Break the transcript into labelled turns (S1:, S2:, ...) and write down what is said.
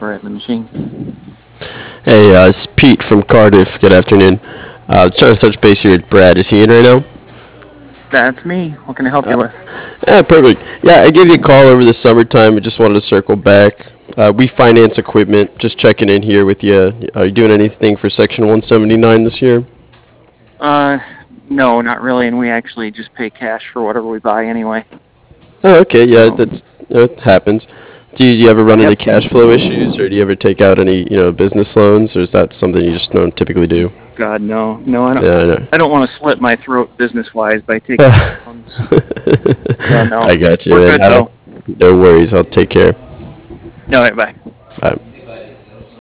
S1: software at the machine.
S2: Hey, it's Pete from Cardiff. Good afternoon. Trying to touch base here with Brad. Is he in right now?
S1: That's me. What can I help you with?
S2: Yeah, perfect. Yeah, I gave you a call over the summertime. I just wanted to circle back. We finance equipment. Just checking in here with you. Are you doing anything for Section 179 this year?
S1: Uh, no, not really, and we actually just pay cash for whatever we buy anyway.
S2: Oh, okay. Yeah,
S1: So,
S2: that happens. Do you ever run
S1: yep.
S2: into cash flow issues, or do you ever take out any business loans, or is that something you just don't typically do?
S1: God, no, no, I don't.
S2: Yeah, I know.
S1: I don't want to slit my throat business-wise by taking out loans. So, no,
S2: I got you,
S1: we're
S2: man.
S1: good though.
S2: No worries. I'll take care.
S1: All right, bye.
S2: Bye.